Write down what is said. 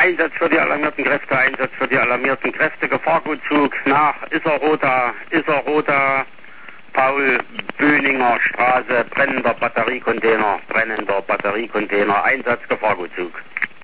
Einsatz für die alarmierten Kräfte, Einsatz für die alarmierten Kräfte, Gefahrgutzug nach Isarroda, Paul-Böninger Straße, brennender Batteriecontainer, Einsatz Gefahrgutzug.